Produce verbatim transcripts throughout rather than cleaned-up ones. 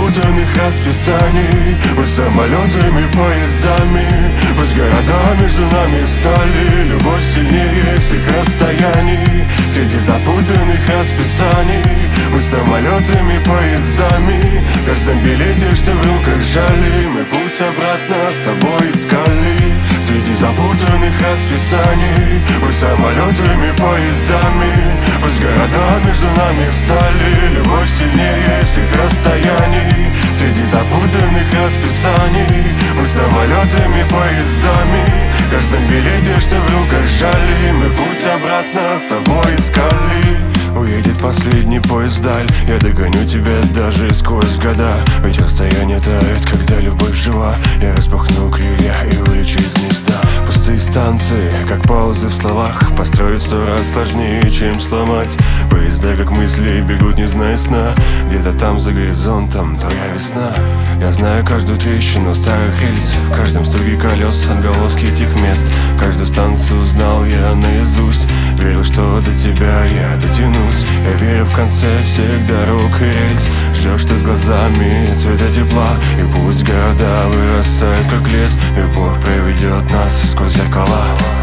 запутанных расписаний. Мы самолетами, поездами, пусть города между нами встали. Любовь сильнее всех расстояний. Среди запутанных расписаний мы самолетами, поездами, в каждом билете, что в руках жали, мы путь обратно с тобой искали. Среди запутанных расписаний мы самолетами, поездами, пусть города между нами встали. Любовь сильнее всех расстояний. Среди запутанных расписаний мы самолетами, поездами, в каждом билете, что в руках жали, мы путь обратно с тобой искали. Уедет последний поезд вдаль, я догоню тебя даже сквозь года. Ведь расстояние тает, когда любовь жива. Я распахну крылья и улечу из гнезда. Пустые станции, как паузы в словах, построить сто раз сложнее, чем сломать. Поезда, как мысли, бегут, не зная сна. Где-то там за горизонтом твоя весна. Я знаю каждую трещину старых рельс, в каждом стуке колес отголоски этих мест. Каждую станцию знал я наизусть. Верил, что до тебя я дотянусь. Я верю в конце всех дорог и рельс. Ждешь ты с глазами цвета тепла. И пусть города вырастают, как лес, любовь проведет нас сквозь зеркала.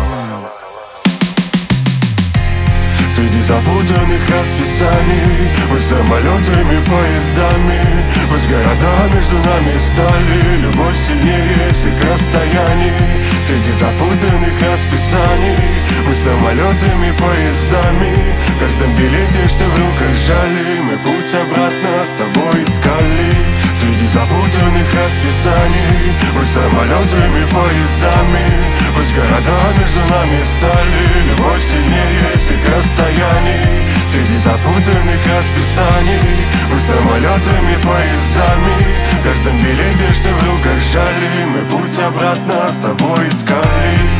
Среди запутанных расписаний мы самолетами, поездами, пусть города между нами встали. Любовь сильнее всех расстояний. Среди запутанных расписаний мы самолетами, поездами, в каждом билете, что в руках жали, мы путь обратно с тобой искали. Среди запутанных расписаний мы самолетами, поездами, пусть города между нами встали. Любовь сильнее всех расстояний. Среди запутанных расписаний мы самолетами, поездами, в каждом билете, что в руках жали, мы путь обратно с тобой искали.